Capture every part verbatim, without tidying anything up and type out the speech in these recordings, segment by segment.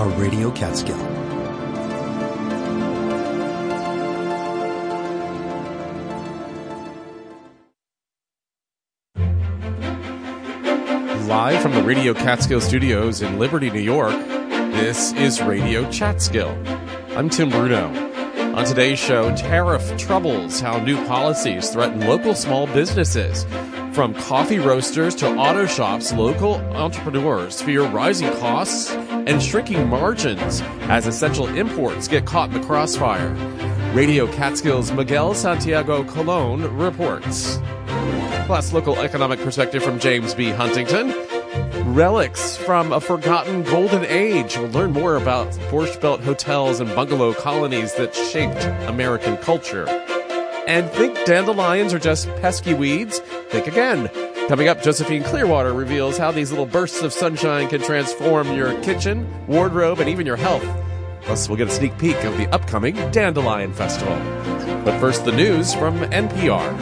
are Radio Catskill. Live from the Radio Catskill studios in Liberty, New York, this is Radio Catskill. I'm Tim Bruno. On today's show, tariff troubles, how new policies threaten local small businesses. From coffee roasters to auto shops, local entrepreneurs fear rising costs and shrinking margins as essential imports get caught in the crossfire. Radio Catskill's Miguel Santiago Colon reports. Plus, local economic perspective from James B. Huntington. Relics from a forgotten golden age. We'll learn more about Borscht Belt hotels and bungalow colonies that shaped American culture. And think dandelions are just pesky weeds? Think again. Coming up, Josephine Clearwater reveals how these little bursts of sunshine can transform your kitchen, wardrobe, and even your health. Plus, we'll get a sneak peek of the upcoming Dandelion Festival. But first, the news from N P R.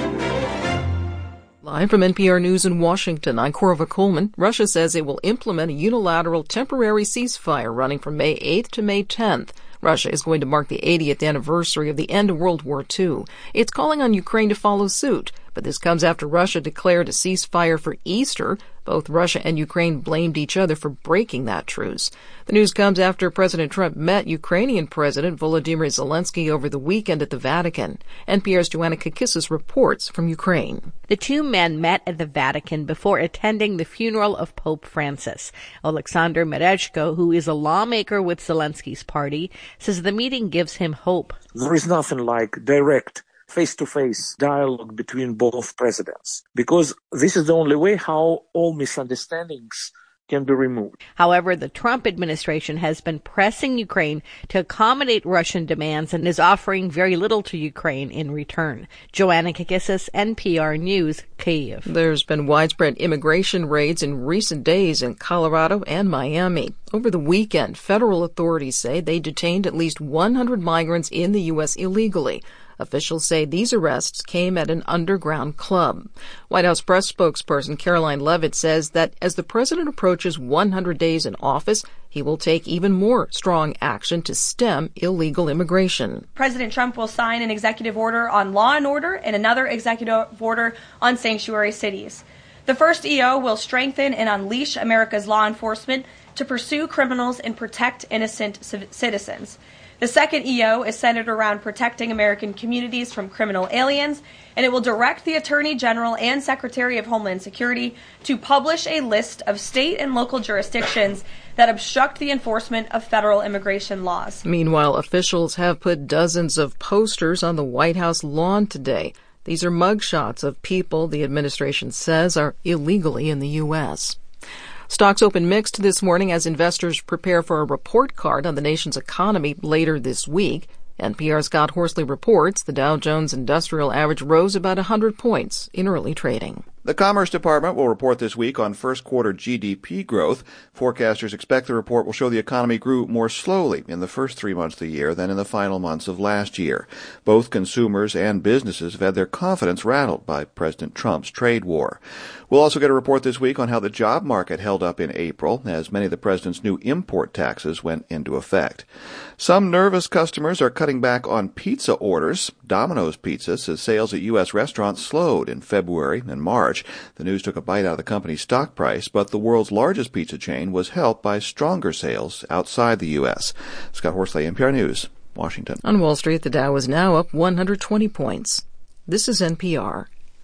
Live from N P R News in Washington, I'm Corva Coleman. Russia says it will implement a unilateral temporary ceasefire running from May eighth to May tenth. Russia is going to mark the eightieth anniversary of the end of World War Two. It's calling on Ukraine to follow suit, but this comes after Russia declared a ceasefire for Easter. Both Russia and Ukraine blamed each other for breaking that truce. The news comes after President Trump met Ukrainian President Volodymyr Zelensky over the weekend at the Vatican. N P R's Joanna Kakissis reports from Ukraine. The two men met at the Vatican before attending the funeral of Pope Francis. Alexander Merezhko, who is a lawmaker with Zelensky's party, says the meeting gives him hope. There is nothing like direct face-to-face dialogue between both presidents, because this is the only way how all misunderstandings can be removed. However, the Trump administration has been pressing Ukraine to accommodate Russian demands and is offering very little to Ukraine in return. Joanna Kakissis, N P R News, Kyiv. There's been widespread immigration raids in recent days in Colorado and Miami. Over the weekend, federal authorities say they detained at least one hundred migrants in the U S illegally. Officials say these arrests came at an underground club. White House press spokesperson Caroline Leavitt says that as the president approaches one hundred days in office, he will take even more strong action to stem illegal immigration. President Trump will sign an executive order on law and order and another executive order on sanctuary cities. The first E O will strengthen and unleash America's law enforcement to pursue criminals and protect innocent citizens. The second E O is centered around protecting American communities from criminal aliens, and it will direct the Attorney General and Secretary of Homeland Security to publish a list of state and local jurisdictions that obstruct the enforcement of federal immigration laws. Meanwhile, officials have put dozens of posters on the White House lawn today. These are mugshots of people the administration says are illegally in the U S Stocks open mixed this morning as investors prepare for a report card on the nation's economy later this week. N P R's Scott Horsley reports the Dow Jones Industrial Average rose about one hundred points in early trading. The Commerce Department will report this week on first quarter G D P growth. Forecasters expect the report will show the economy grew more slowly in the first three months of the year than in the final months of last year. Both consumers and businesses have had their confidence rattled by President Trump's trade war. We'll also get a report this week on how the job market held up in April as many of the president's new import taxes went into effect. Some nervous customers are cutting back on pizza orders. Domino's Pizza says sales at U S restaurants slowed in February and March. The news took a bite out of the company's stock price, but the world's largest pizza chain was helped by stronger sales outside the U S Scott Horsley, N P R News, Washington. On Wall Street, the Dow is now up one hundred twenty points. This is N P R.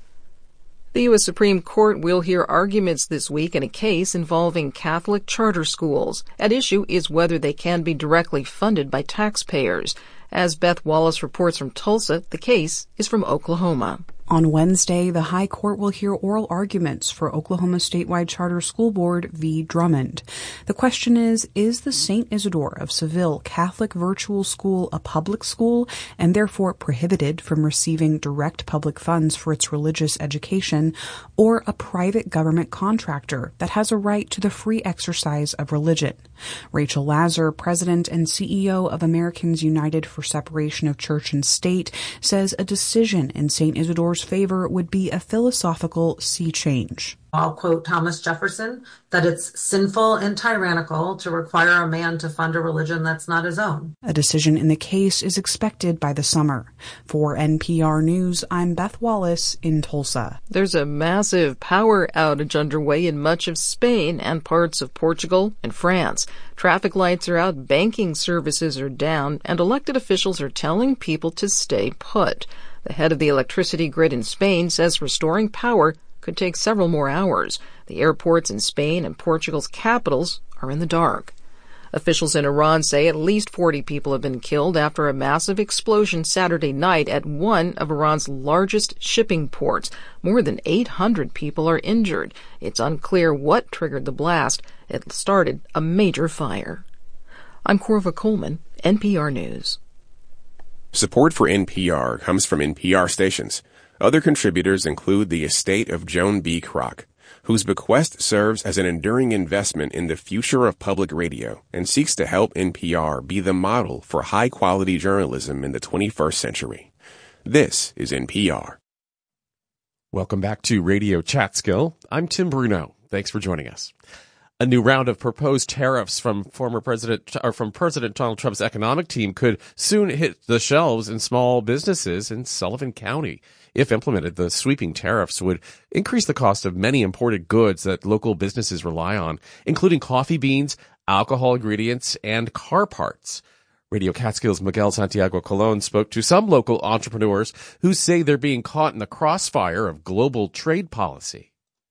The U S Supreme Court will hear arguments this week in a case involving Catholic charter schools. At issue is whether they can be directly funded by taxpayers. As Beth Wallace reports from Tulsa, the case is from Oklahoma. On Wednesday, the High Court will hear oral arguments for Oklahoma Statewide Charter School Board v. Drummond. The question is, is the Saint Isidore of Seville Catholic Virtual School a public school and therefore prohibited from receiving direct public funds for its religious education, or a private government contractor that has a right to the free exercise of religion? Rachel Lazar, president and C E O of Americans United for Separation of Church and State, says a decision in Saint Isidore's favor would be a philosophical sea change. I'll quote Thomas Jefferson, that it's sinful and tyrannical to require a man to fund a religion that's not his own. A decision in the case is expected by the summer. For N P R News, I'm Beth Wallace in Tulsa. There's a massive power outage underway in much of Spain and parts of Portugal and France. Traffic lights are out, banking services are down, and elected officials are telling people to stay put. The head of the electricity grid in Spain says restoring power could take several more hours. The airports in Spain and Portugal's capitals are in the dark. Officials in Iran say at least forty people have been killed after a massive explosion Saturday night at one of Iran's largest shipping ports. More than eight hundred people are injured. It's unclear what triggered the blast. It started a major fire. I'm Corva Coleman, N P R News. Support for N P R comes from N P R stations. Other contributors include the estate of Joan B. Kroc, whose bequest serves as an enduring investment in the future of public radio and seeks to help N P R be the model for high-quality journalism in the twenty-first century. This is N P R. Welcome back to Radio Chatskill. I'm Tim Bruno. Thanks for joining us. A new round of proposed tariffs from former President or from President Donald Trump's economic team could soon hit the shelves in small businesses in Sullivan County. If implemented, the sweeping tariffs would increase the cost of many imported goods that local businesses rely on, including coffee beans, alcohol ingredients, and car parts. Radio Catskill's Miguel Santiago Colon spoke to some local entrepreneurs who say they're being caught in the crossfire of global trade policy.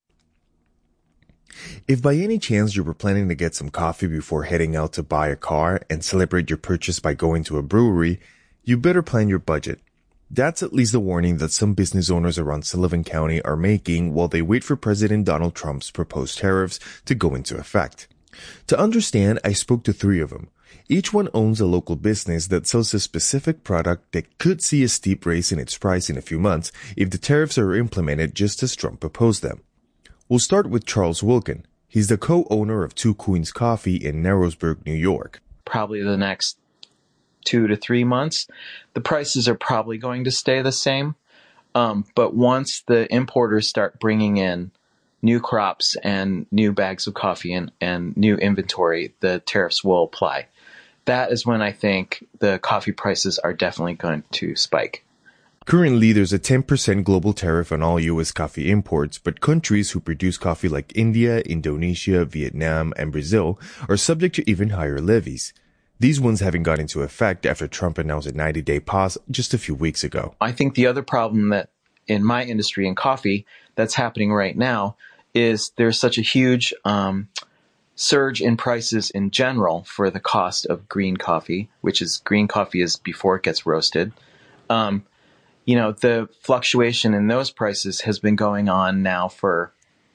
If by any chance you were planning to get some coffee before heading out to buy a car and celebrate your purchase by going to a brewery, you better plan your budget. That's at least the warning that some business owners around Sullivan County are making while they wait for President Donald Trump's proposed tariffs to go into effect. To understand, I spoke to three of them. Each one owns a local business that sells a specific product that could see a steep raise in its price in a few months if the tariffs are implemented just as Trump proposed them. We'll start with Charles Wilkin. He's the co-owner of Two Queens Coffee in Narrowsburg, New York. Probably the next two to three months, the prices are probably going to stay the same. Um, but once the importers start bringing in new crops and new bags of coffee and, and new inventory, the tariffs will apply. That is when I think the coffee prices are definitely going to spike. Currently, there's a ten percent global tariff on all U S coffee imports, but countries who produce coffee like India, Indonesia, Vietnam, and Brazil are subject to even higher levies. These ones haven't gone into effect after Trump announced a ninety-day pause just a few weeks ago. I think the other problem that in my industry in coffee that's happening right now is there's such a huge um, surge in prices in general for the cost of green coffee, which is green coffee is before it gets roasted. Um, You know, the fluctuation in those prices has been going on now for,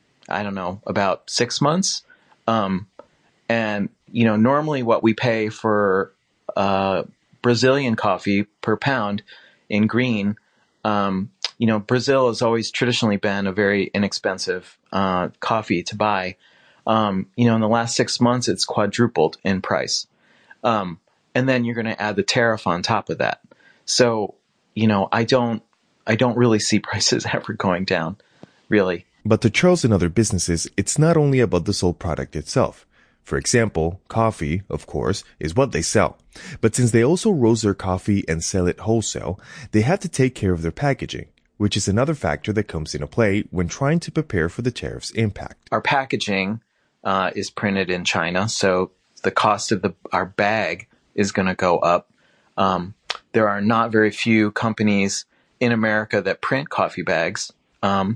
I don't know, about six months. Um, and, you know, normally what we pay for uh, Brazilian coffee per pound in green, um, you know, Brazil has always traditionally been a very inexpensive uh, coffee to buy. Um, you know, in the last six months, it's quadrupled in price. Um, and then you're going to add the tariff on top of that. So, you know, I don't, I don't really see prices ever going down, really. But to Charles and other businesses, it's not only about the sold product itself. For example, coffee, of course, is what they sell. But since they also roast their coffee and sell it wholesale, they have to take care of their packaging, which is another factor that comes into play when trying to prepare for the tariff's impact. Our packaging uh, is printed in China, so the cost of the our bag is going to go up. Um, There are not very few companies in America that print coffee bags. Um,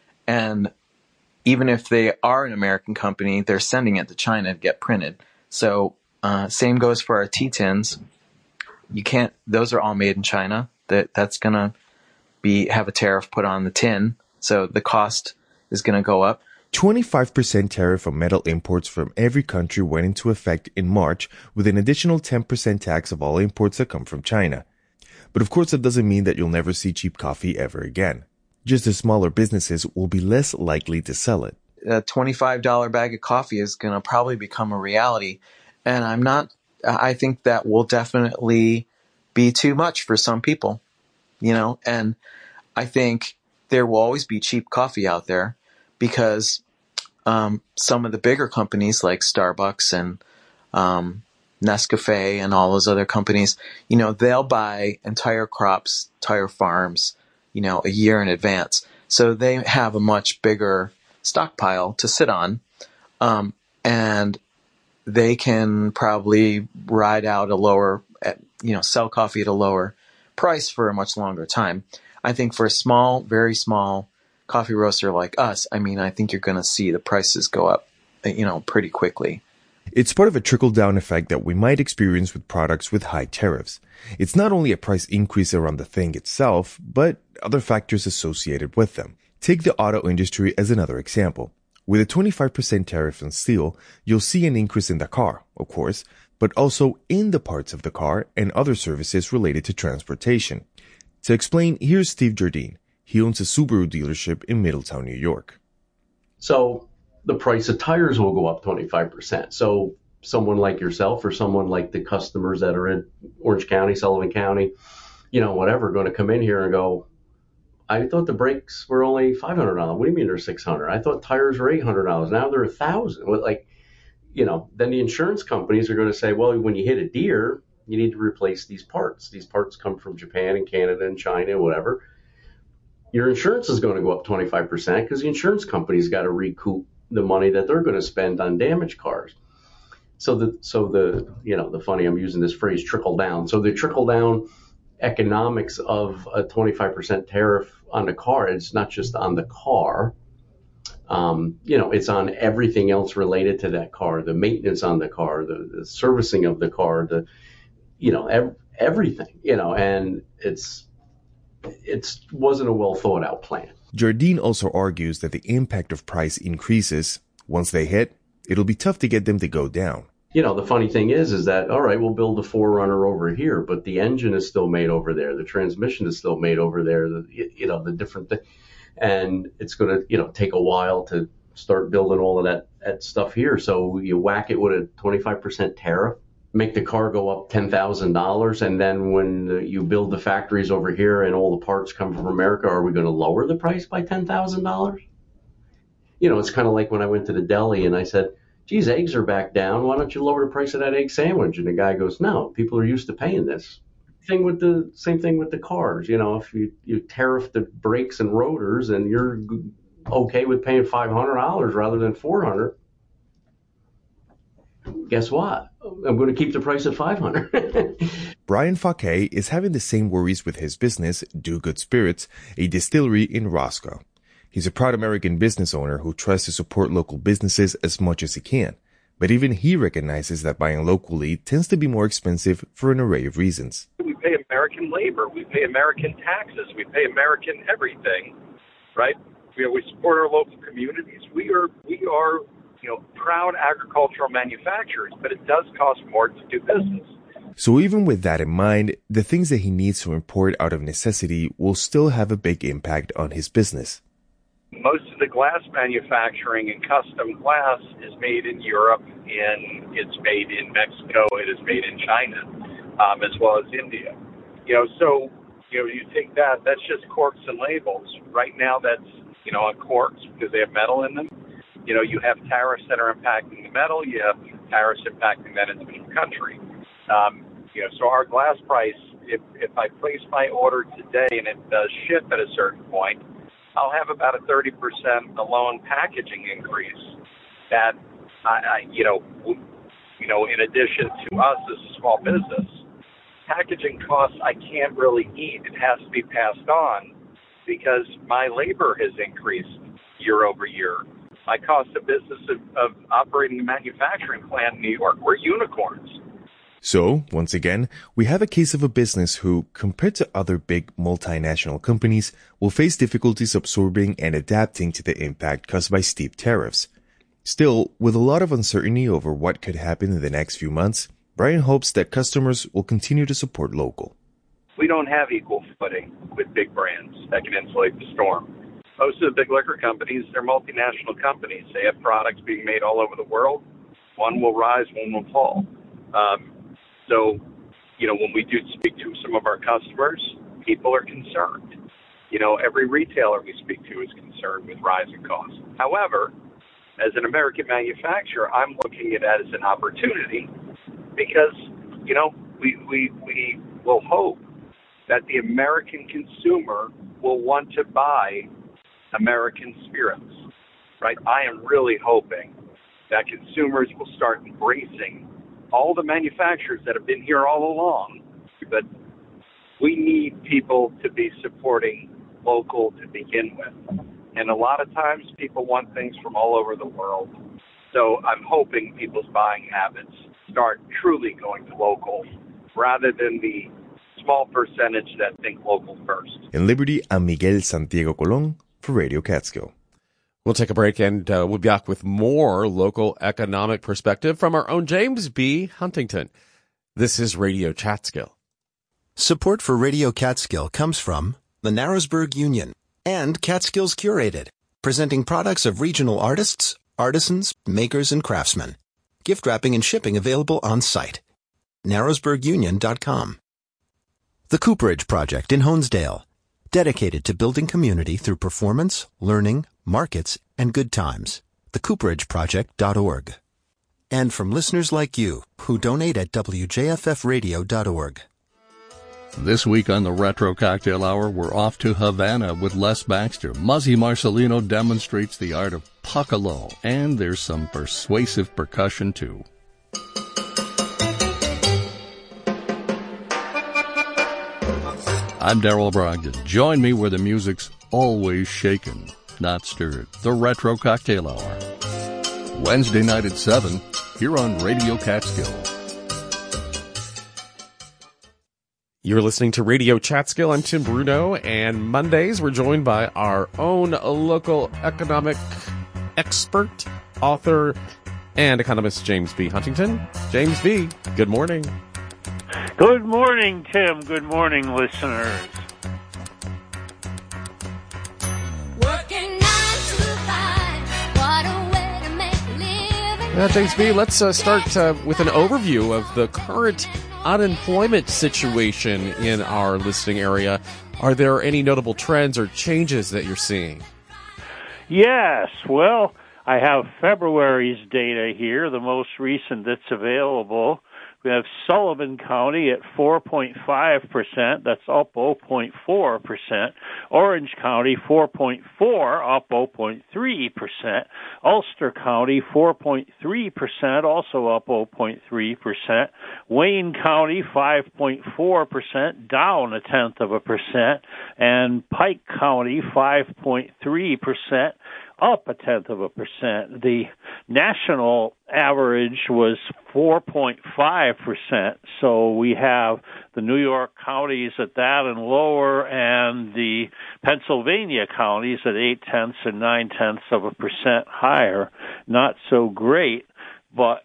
and even if they are an American company, they're sending it to China to get printed. So uh, same goes for our tea tins. You can't, those are all made in China. That That's going to be have a tariff put on the tin. So the cost is going to go up. twenty-five percent tariff on metal imports from every country went into effect in March, with an additional ten percent tax of all imports that come from China. But of course, that doesn't mean that you'll never see cheap coffee ever again. Just the smaller businesses will be less likely to sell it. A twenty-five dollars bag of coffee is going to probably become a reality. And I'm not, I think that will definitely be too much for some people, you know, and I think there will always be cheap coffee out there because um, some of the bigger companies like Starbucks and um, Nescafe and all those other companies, you know, they'll buy entire crops, entire farms, you know, a year in advance. So they have a much bigger stockpile to sit on, um, and they can probably ride out a lower, you know, sell coffee at a lower price for a much longer time. I think for a small, very small coffee roaster like us, I mean, I think you're going to see the prices go up, you know, pretty quickly. It's part of a trickle-down effect that we might experience with products with high tariffs. It's not only a price increase around the thing itself, but other factors associated with them. Take the auto industry as another example. With a twenty-five percent tariff on steel, you'll see an increase in the car, of course, but also in the parts of the car and other services related to transportation. To explain, here's Steve Jardine. He owns a Subaru dealership in Middletown, New York. So the price of tires will go up twenty-five percent. So someone like yourself or someone like the customers that are in Orange County, Sullivan County, you know, whatever, going to come in here and go, I thought the brakes were only five hundred dollars. What do you mean they're six hundred dollars? I thought tires were eight hundred dollars. Now they're one thousand dollars. Like, you know, then the insurance companies are going to say, well, when you hit a deer, you need to replace these parts. These parts come from Japan and Canada and China, whatever. Your insurance is going to go up twenty-five percent because the insurance company's got to recoup the money that they're going to spend on damaged cars. So the, so the, you know, the funny, I'm using this phrase trickle down. So the trickle down economics of a twenty-five percent tariff on the car, it's not just on the car. Um, you know, it's on everything else related to that car, the maintenance on the car, the, the servicing of the car, the, you know, ev- everything, you know, and it's, it wasn't a well thought out plan. Jardine also argues that the impact of price increases, once they hit, it'll be tough to get them to go down. You know, the funny thing is, is that, all right, we'll build a four runner over here, but the engine is still made over there. The transmission is still made over there. The, you know, the different thing. And it's going to, you know, take a while to start building all of that, that stuff here. So you whack it with a twenty-five percent tariff, make the car go up ten thousand dollars. And then when you build the factories over here and all the parts come from America, are we going to lower the price by ten thousand dollars? You know, it's kind of like when I went to the deli and I said, geez, eggs are back down. Why don't you lower the price of that egg sandwich? And the guy goes, no, people are used to paying this. Thing with the same thing with the cars. You know, if you, you tariff the brakes and rotors and you're okay with paying five hundred dollars rather than four hundred dollars, guess what? I'm going to keep the price at five hundred dollars. Brian Fauquet is having the same worries with his business, Do Good Spirits, a distillery in Roscoe. He's a proud American business owner who tries to support local businesses as much as he can. But even he recognizes that buying locally tends to be more expensive for an array of reasons. We pay American labor. We pay American taxes. We pay American everything, right? You know, we support our local communities. We are, we are, you know, proud agricultural manufacturers, but it does cost more to do business. So even with that in mind, the things that he needs to import out of necessity will still have a big impact on his business. Most of the glass manufacturing and custom glass is made in Europe, and it's made in Mexico, it is made in China, um, as well as India. You know, so, you know, you take that, that's just corks and labels. Right now that's, you know, on corks because they have metal in them. You know, you have tariffs that are impacting the metal, you have tariffs impacting that individual country. Um, you know, so our glass price, if, if I place my order today and it does ship at a certain point, I'll have about a thirty percent alone packaging increase that, I, I, you know, you know, in addition to us as a small business, packaging costs I can't really eat. It has to be passed on because my labor has increased year over year. My cost of business of, of operating a manufacturing plant in New York, we're unicorns. So, once again, we have a case of a business who, compared to other big multinational companies, will face difficulties absorbing and adapting to the impact caused by steep tariffs. Still, with a lot of uncertainty over what could happen in the next few months, Brian hopes that customers will continue to support local. We don't have equal footing with big brands that can insulate the storm. Most of the big liquor companies, they're multinational companies. They have products being made all over the world. One will rise, one will fall. Um, So, you know, when we do speak to some of our customers, people are concerned. You know, every retailer we speak to is concerned with rising costs. However, As an American manufacturer, I'm looking at it as an opportunity because, you know, we, we, we will hope that the American consumer will want to buy American spirits, right? I am really hoping that consumers will start embracing all the manufacturers that have been here all along. But we need people to be supporting local to begin with. And a lot of times people want things from all over the world. So I'm hoping people's buying habits start truly going to local rather than the small percentage that think local first. In Liberty, I'm Miguel Santiago Colon for Radio Catskill. We'll take a break and uh, we'll be back with more local economic perspective from our own James B. Huntington. This is Radio Catskill. Support for Radio Catskill comes from the Narrowsburg Union and Catskills Curated, presenting products of regional artists, artisans, makers, and craftsmen. Gift wrapping and shipping available on site. narrowsburg union dot com. The Cooperage Project in Honesdale, dedicated to building community through performance, learning, markets, and good times. the cooperage project dot org. And from listeners like you who donate at w j f f radio dot org. This week on the Retro Cocktail Hour, we're off to Havana with Les Baxter. Muzzy Marcelino demonstrates the art of puckalo, and there's some persuasive percussion, too. I'm Darrell Brogdon. Join me where the music's always shaken, not stirred. The Retro Cocktail Hour. Wednesday night at seven, here on Radio Catskill. You're listening to Radio Catskill. I'm Tim Bruno, and Mondays we're joined by our own local economic expert, author, and economist James B. Huntington. James B., good morning. Good morning, Tim. Good morning, listeners. Working nine to five, what a way to make a living. Yeah, James B., let's uh, start uh, with an overview of the current unemployment situation in our listening area. Are there any notable trends or changes that you're seeing? Yes. Well, I have February's data here, the most recent that's available. We have Sullivan County at four point five percent. That's up zero point four percent. Orange County, four point four, up zero point three percent. Ulster County, four point three percent, also up zero point three percent. Wayne County, five point four percent, down a tenth of a percent. And Pike County, five point three percent, up a tenth of a percent. The national average was four point five percent. So we have the New York counties at that and lower, and the Pennsylvania counties at eight tenths and nine tenths of a percent higher. Not so great, but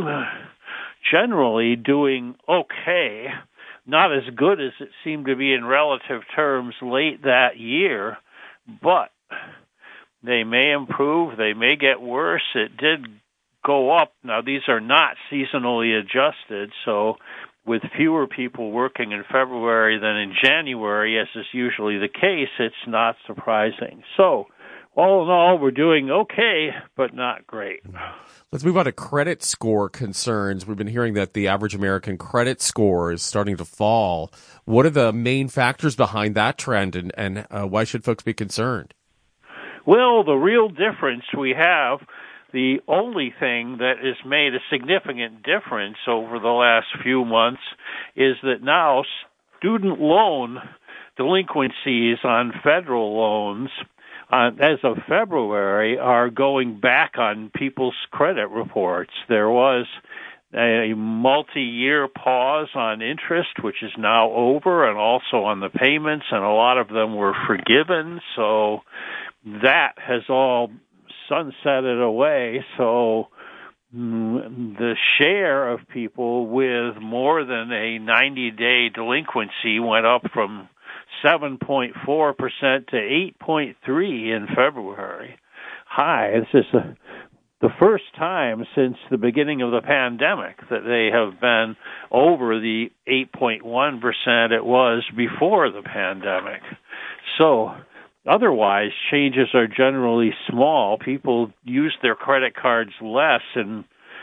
generally doing okay. Not as good as it seemed to be in relative terms late that year, but they may improve, they may get worse. It did go up. Now, these are not seasonally adjusted, so with fewer people working in February than in January, as is usually the case, it's not surprising. So, all in all, we're doing okay, but not great. Let's move on to credit score concerns. We've been hearing that the average American credit score is starting to fall. What are the main factors behind that trend, and, and uh, why should folks be concerned? Well, the real difference we have, the only thing that has made a significant difference over the last few months is that now student loan delinquencies on federal loans uh, as of February are going back on people's credit reports. There was a multi-year pause on interest, which is now over, and also on the payments, and a lot of them were forgiven, so that has all sunsetted away. So mm, the share of people with more than a ninety-day delinquency went up from seven point four percent to eight point three percent in February. Hi, this is a, the first time since the beginning of the pandemic that they have been over the eight point one percent it was before the pandemic. So otherwise, changes are generally small. People use their credit cards less in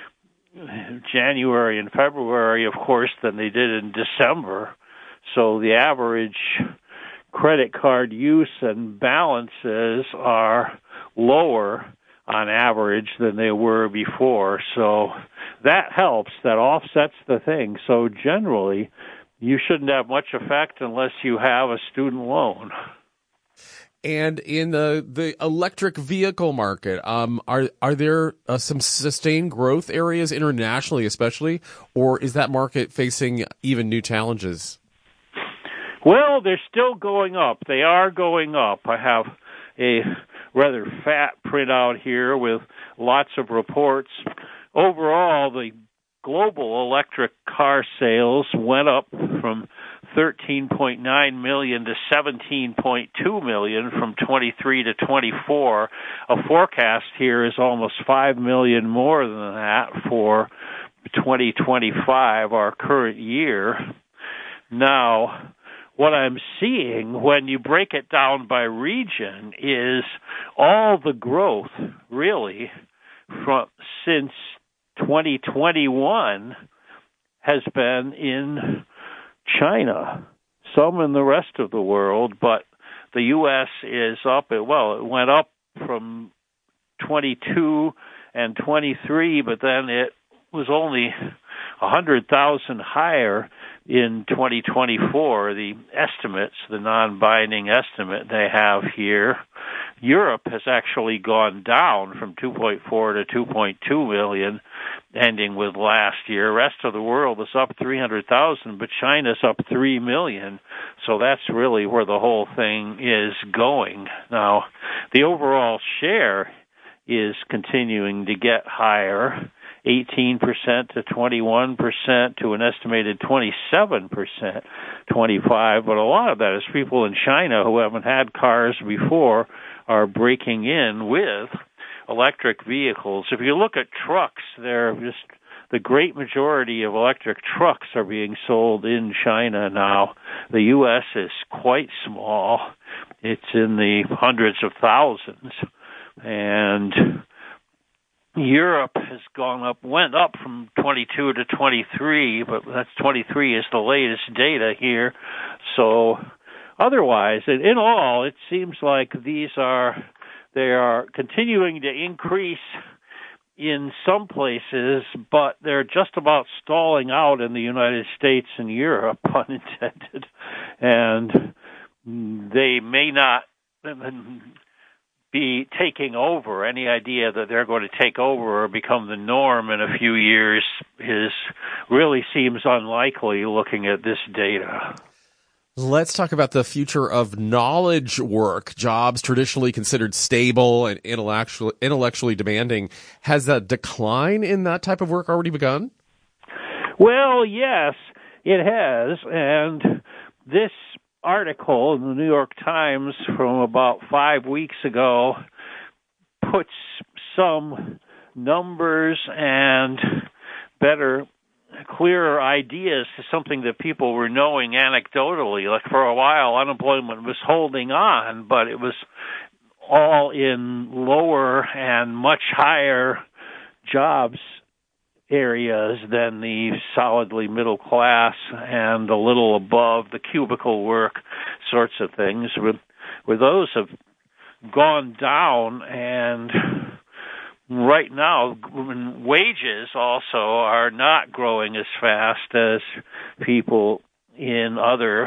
January and February, of course, than they did in December. So the average credit card use and balances are lower on average than they were before. So that helps. That offsets the thing. So generally, you shouldn't have much effect unless you have a student loan. And in the, the electric vehicle market, um, are are there uh, some sustained growth areas internationally, especially, or is that market facing even new challenges? Well, they're still going up. They are going up. I have a rather fat printout here with lots of reports. Overall, the global electric car sales went up from thirteen point nine million to seventeen point two million from twenty-three to twenty-four. A forecast here is almost five million more than that for twenty twenty-five, our current year. Now, what I'm seeing when you break it down by region is all the growth, really, from since twenty twenty-one has been in China, some in the rest of the world, but the U S is up. Well, it went up from twenty-two and twenty-three, but then it was only one hundred thousand higher in twenty twenty-four, the estimates, the non-binding estimate they have here. Europe has actually gone down from two point four to two point two million, ending with last year. Rest of the world is up three hundred thousand, but China's up three million. So that's really where the whole thing is going. Now, the overall share is continuing to get higher, eighteen percent to twenty-one percent to an estimated twenty-seven percent, twenty-five. But a lot of that is people in China who haven't had cars before are breaking in with electric vehicles. If you look at trucks, they're just the great majority of electric trucks are being sold in China now. The U S is quite small. It's in the hundreds of thousands. And Europe has gone up, went up from twenty-two to twenty-three, but that's twenty-three is the latest data here. So otherwise, in all, it seems like these are, they are continuing to increase in some places, but they're just about stalling out in the United States and Europe, pun intended. And they may not be taking over. Any idea that they're going to take over or become the norm in a few years is really seems unlikely looking at this data. Let's talk about the future of knowledge work. Jobs traditionally considered stable and intellectually, intellectually demanding. Has a decline in that type of work already begun? Well, yes, it has. And this article in the New York Times from about five weeks ago puts some numbers and better, clearer ideas to something that people were knowing anecdotally. Like for a while, unemployment was holding on, but it was all in lower and much higher jobs areas than the solidly middle class and a little above the cubicle work sorts of things, where, where those have gone down. And right now, wages also are not growing as fast as people in other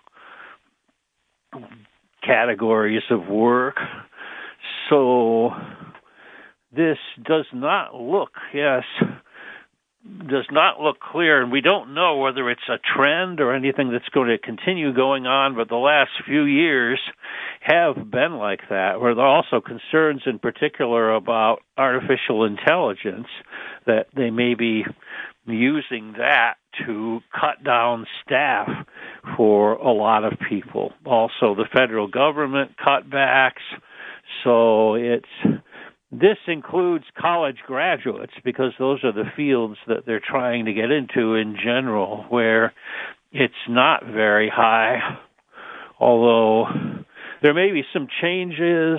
categories of work. So this does not look, yes, does not look clear, and we don't know whether it's a trend or anything that's going to continue going on, but the last few years have been like that, where there are also concerns in particular about artificial intelligence, that they may be using that to cut down staff for a lot of people. Also, the federal government cutbacks, so it's this includes college graduates because those are the fields that they're trying to get into in general, where it's not very high, although there may be some changes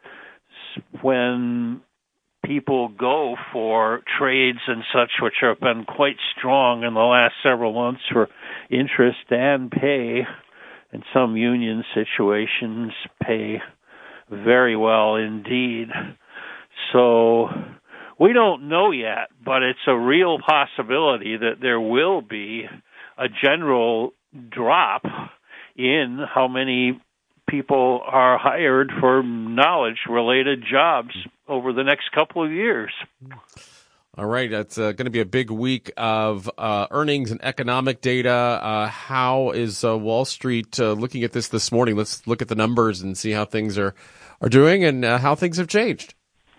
when people go for trades and such, which have been quite strong in the last several months for interest and pay. In some union situations, pay very well indeed. So we don't know yet, but it's a real possibility that there will be a general drop in how many people are hired for knowledge-related jobs over the next couple of years. All right, that's uh, going to be a big week of uh, earnings and economic data. Uh, how is uh, Wall Street uh, looking at this this morning? Let's look at the numbers and see how things are, are doing and uh, how things have changed.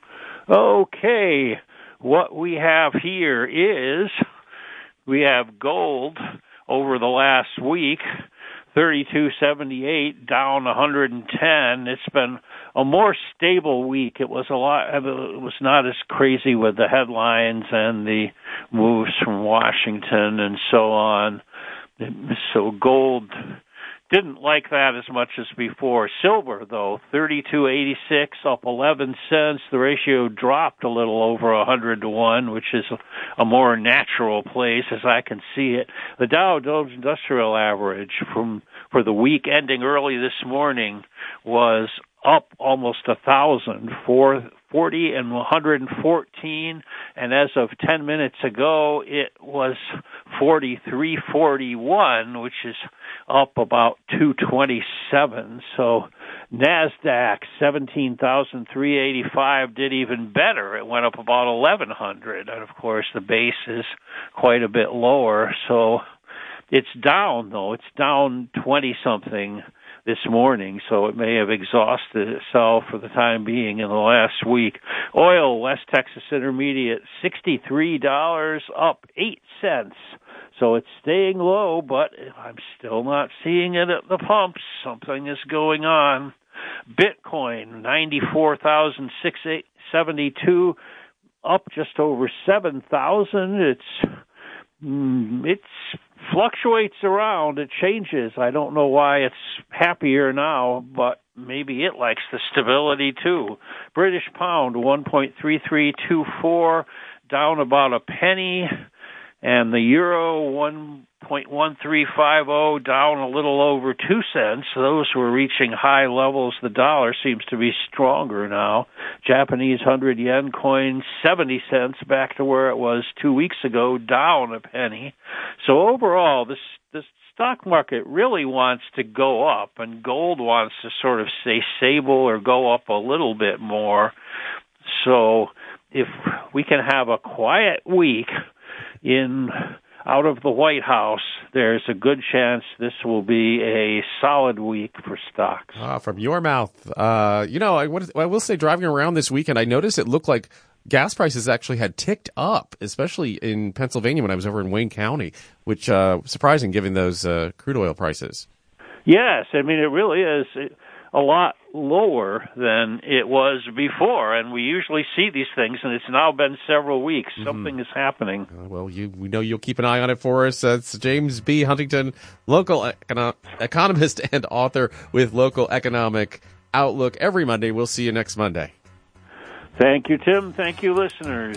Okay, what we have here is we have gold over the last week, thirty-two seventy-eight, down one hundred ten. It's been a more stable week. It was a lot. It was not as crazy with the headlines and the moves from Washington and so on. So gold didn't like that as much as before. Silver, though, thirty-two eighty-six, up eleven cents. The ratio dropped a little over one hundred to one, which is a more natural place as I can see it. The Dow Jones Industrial Average from for the week ending early this morning was up almost a thousand, four forty and one hundred fourteen, and as of ten minutes ago, it was forty-three forty-one, which is up about two twenty-seven. So NASDAQ seventeen thousand three eighty-five did even better. It went up about eleven hundred, and of course the base is quite a bit lower. So it's down, though. It's down twenty something this morning, so it may have exhausted itself for the time being in the last week. Oil, West Texas Intermediate, sixty-three dollars, up eight cents. So it's staying low, but I'm still not seeing it at the pumps. Something is going on. Bitcoin, ninety-four thousand six hundred seventy-two, up just over seven thousand. It's It fluctuates around. It changes. I don't know why it's happier now, but maybe it likes the stability too. British pound, one point three three two four, down about a penny. And the euro, one point one three five zero, down a little over two cents. Those were reaching high levels. The dollar seems to be stronger now. Japanese one hundred yen coin, seventy cents, back to where it was two weeks ago, down a penny. So overall, this, this stock market really wants to go up, and gold wants to sort of stay stable or go up a little bit more. So if we can have a quiet week in out of the White House, there's a good chance this will be a solid week for stocks. Ah, from your mouth. Uh, you know, I, I will say, driving around this weekend, I noticed it looked like gas prices actually had ticked up, especially in Pennsylvania when I was over in Wayne County, which uh, surprising given those uh, crude oil prices. Yes, I mean, it really is a lot lower than it was before, and we usually see these things, and it's now been several weeks. Mm-hmm. Something is happening. Uh, well, you, we know you'll keep an eye on it for us. That's James B. Huntington, local econo- economist and author with Local Economic Outlook. Every Monday. We'll see you next Monday. Thank you, Tim. Thank you, listeners.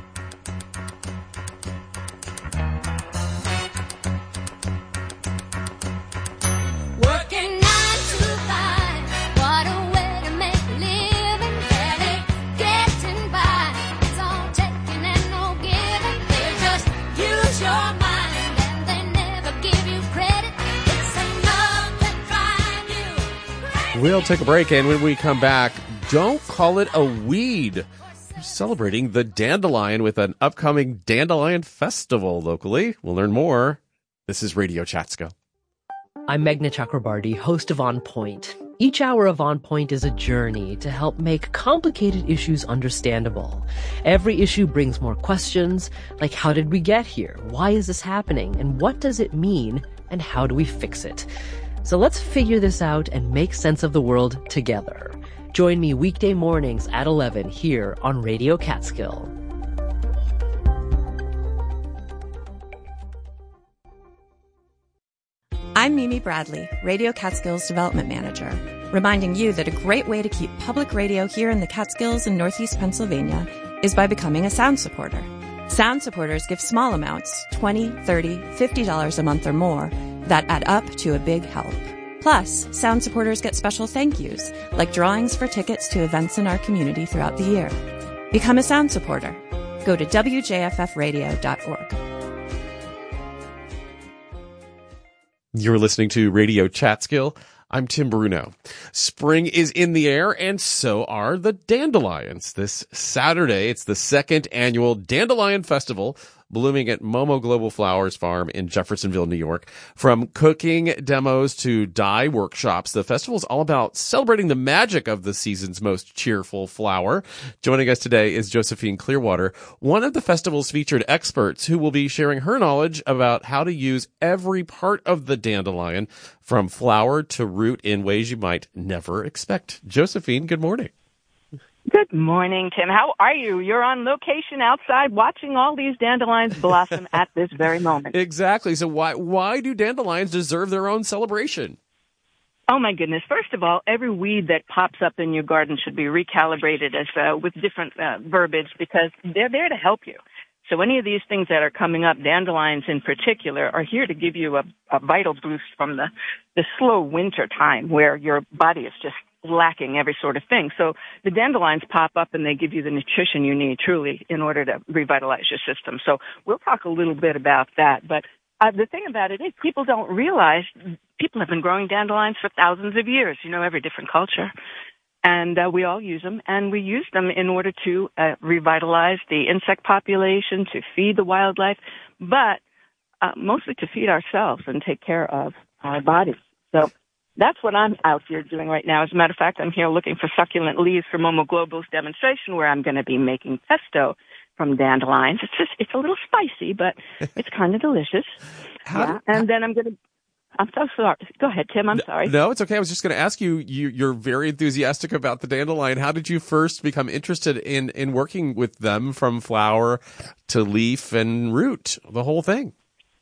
We'll take a break, and when we come back, don't call it a weed. We're celebrating the dandelion with an upcoming dandelion festival locally. We'll learn more. This is Radio Chatskill. I'm Meghna Chakrabarty, host of On Point. Each hour of On Point is a journey to help make complicated issues understandable. Every issue brings more questions, like how did we get here? Why is this happening? And what does it mean? And how do we fix it? So let's figure this out and make sense of the world together. Join me weekday mornings at eleven here on Radio Catskill. I'm Mimi Bradley, Radio Catskill's Development Manager. reminding you that a great way to keep public radio here in the Catskills and Northeast Pennsylvania is by becoming a Sound supporter. Sound supporters give small amounts, twenty dollars, thirty dollars, fifty dollars a month or more, that add up to a big help. Plus, Sound supporters get special thank yous, like drawings for tickets to events in our community throughout the year. Become a Sound supporter. Go to w j f f radio dot org. You're listening to Radio Chatskill. I'm Tim Bruno. Spring is in the air, and so are the dandelions. This Saturday, it's the second annual Dandelion Festival, blooming at Momo Global Flowers Farm in Jeffersonville, New York. From cooking demos to dye workshops, the festival is all about celebrating the magic of the season's most cheerful flower. Joining us today is Josephine Clearwater, one of the festival's featured experts, who will be sharing her knowledge about how to use every part of the dandelion, from flower to root, in ways you might never expect. Josephine, good morning. Good morning, Tim. How are you? You're on location outside watching all these dandelions blossom at this very moment. Exactly. So why why do dandelions deserve their own celebration? Oh, my goodness. First of all, every weed that pops up in your garden should be recalibrated as uh, with different uh, verbiage, because they're there to help you. So any of these things that are coming up, dandelions in particular, are here to give you a, a vital boost from the, the slow winter time where your body is just lacking every sort of thing. So the dandelions pop up and they give you the nutrition you need, truly, in order to revitalize your system. So we'll talk a little bit about that. But uh, the thing about it is people don't realize people have been growing dandelions for thousands of years, you know, every different culture. And uh, we all use them, and we use them in order to uh, revitalize the insect population, to feed the wildlife, but uh, mostly to feed ourselves and take care of our bodies. So that's what I'm out here doing right now. As a matter of fact, I'm here looking for succulent leaves for Momo Global's demonstration, where I'm going to be making pesto from dandelions. It's just, it's a little spicy, but it's kind of delicious. How yeah. do, and then I'm going to, I'm so sorry. Go ahead, Tim. I'm sorry. No, it's okay. I was just going to ask you, you, you're very enthusiastic about the dandelion. How did you first become interested in, in working with them, from flower to leaf and root, the whole thing?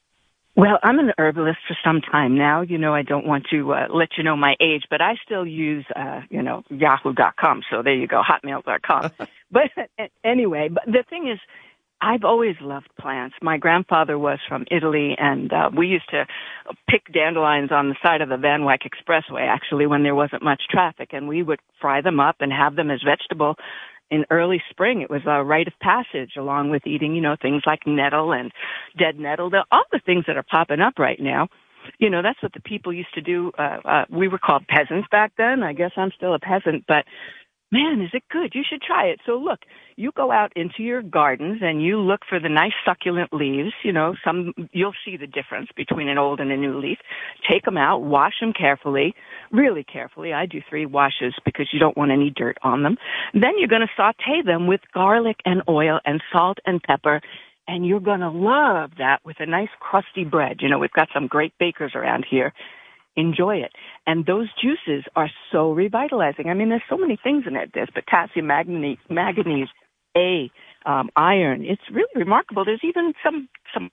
Well, I'm an herbalist for some time now. You know, I don't want to uh, let you know my age, but I still use, uh, you know, yahoo dot com. So there you go, hotmail dot com. But anyway, but the thing is, I've always loved plants. My grandfather was from Italy, and uh, we used to pick dandelions on the side of the Van Wyck Expressway, actually, when there wasn't much traffic, and we would fry them up and have them as vegetable in early spring. It was a rite of passage, along with eating, you know, things like nettle and dead nettle, the, all the things that are popping up right now. You know, that's what the people used to do. Uh, uh, we were called peasants back then. I guess I'm still a peasant, but man, is it good? You should try it. So look, you go out into your gardens and you look for the nice succulent leaves. You know, some, you'll see the difference between an old and a new leaf. Take them out, wash them carefully, really carefully. I do three washes because you don't want any dirt on them. Then you're going to saute them with garlic and oil and salt and pepper. And you're going to love that with a nice crusty bread. You know, we've got some great bakers around here. Enjoy it. And those juices are so revitalizing. I mean, there's so many things in it. There's potassium, manganese, manganese A, um, iron. It's really remarkable. There's even some, some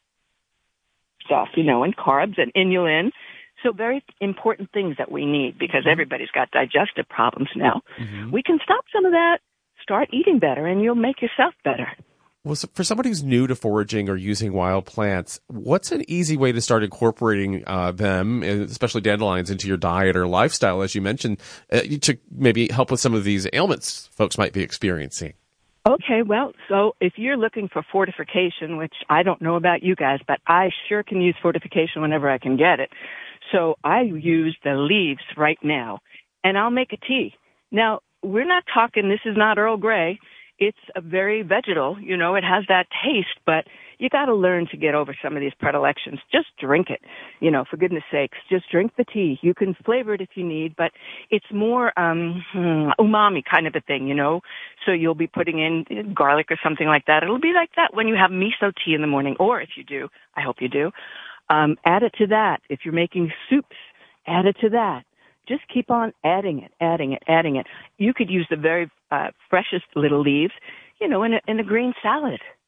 stuff, you know, and carbs and inulin. So very important things that we need, because everybody's got digestive problems now. Mm-hmm. We can stop some of that, start eating better, and you'll make yourself better. Well, so for somebody who's new to foraging or using wild plants, what's an easy way to start incorporating uh, them, especially dandelions, into your diet or lifestyle, as you mentioned, uh, to maybe help with some of these ailments folks might be experiencing? Okay, well, so if you're looking for fortification, which I don't know about you guys, but I sure can use fortification whenever I can get it. So I use the leaves right now, and I'll make a tea. Now, we're not talking, this is not Earl Grey. It's a very vegetal, you know, it has that taste, but you got to learn to get over some of these predilections. Just drink it, you know, for goodness sakes. Just drink the tea. You can flavor it if you need, but it's more um umami kind of a thing, you know. So you'll be putting in garlic or something like that. It'll be like that when you have miso tea in the morning, or if you do, I hope you do, um, add it to that. If you're making soups, add it to that. Just keep on adding it, adding it, adding it. You could use the very uh, freshest little leaves, you know, in a, in a green salad.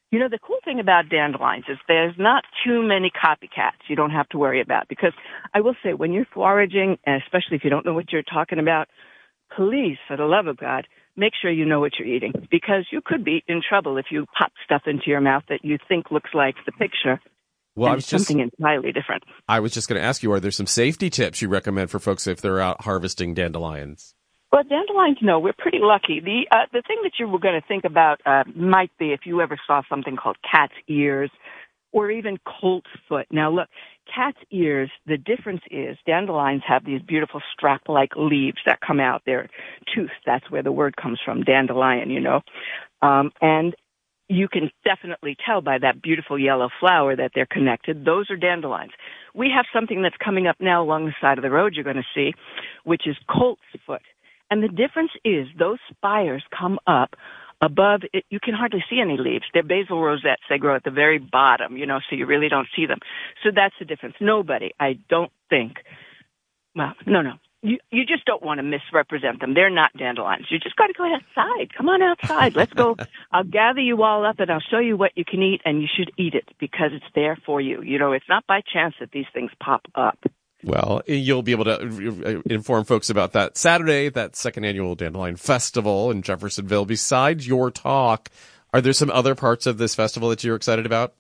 You know, the cool thing about dandelions is there's not too many copycats you don't have to worry about. Because I will say, when you're foraging, and especially if you don't know what you're talking about, please, for the love of God, make sure you know what you're eating. Because you could be in trouble if you pop stuff into your mouth that you think looks like the picture. Well, and I was just, something entirely different. I was just going to ask you, are there some safety tips you recommend for folks if they're out harvesting dandelions? Well, dandelions, no, we're pretty lucky. The uh, the thing that you were going to think about uh, might be if you ever saw something called cat's ears or even colt's foot. Now, look, cat's ears, the difference is dandelions have these beautiful strap-like leaves that come out. They're toothed. That's where the word comes from, dandelion, you know. Um, and you can definitely tell by that beautiful yellow flower that they're connected. Those are dandelions. We have something that's coming up now along the side of the road you're going to see, which is colt's foot. And the difference is those spires come up above it. You can hardly see any leaves. They're basil rosettes. They grow at the very bottom, you know, so you really don't see them. So that's the difference. Nobody, I don't think, well, no, no. You you just don't want to misrepresent them. They're not dandelions. You just got to go outside. Come on outside. Let's go. I'll gather you all up and I'll show you what you can eat, and you should eat it because it's there for you. You know, it's not by chance that these things pop up. Well, you'll be able to inform folks about that Saturday, that second annual Dandelion Festival in Jeffersonville. Besides your talk, are there some other parts of this festival that you're excited about?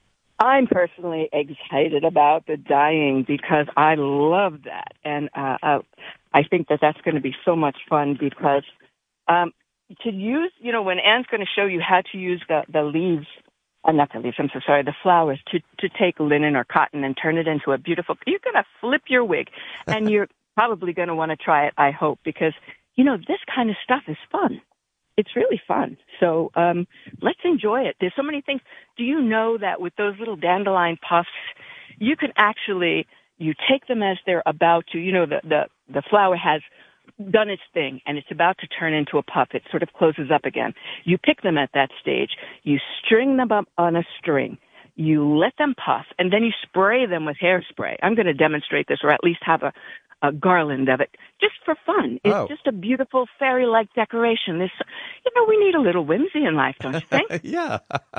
I'm personally excited about the dyeing because I love that. And uh, uh, I think that that's going to be so much fun because um, to use, you know, when Anne's going to show you how to use the, the leaves, Uh, not the leaves, I'm so sorry, the flowers, to, to take linen or cotton and turn it into a beautiful, you're going to flip your wig. And you're probably going to want to try it, I hope, because, you know, this kind of stuff is fun. It's really fun. So um, let's enjoy it. There's so many things. Do you know that with those little dandelion puffs, you can actually, you take them as they're about to, you know, the, the, the flower has done its thing and it's about to turn into a puff. It sort of closes up again. You pick them at that stage. You string them up on a string. You let them puff, and then you spray them with hairspray. I'm going to demonstrate this, or at least have a, a garland of it, just for fun. It's oh. just a beautiful fairy-like decoration. This, you know, we need a little whimsy in life, don't you think? yeah.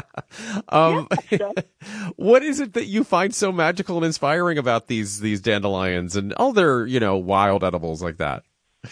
um, yeah so. What is it that you find so magical and inspiring about these these dandelions and other, you know, wild edibles like that?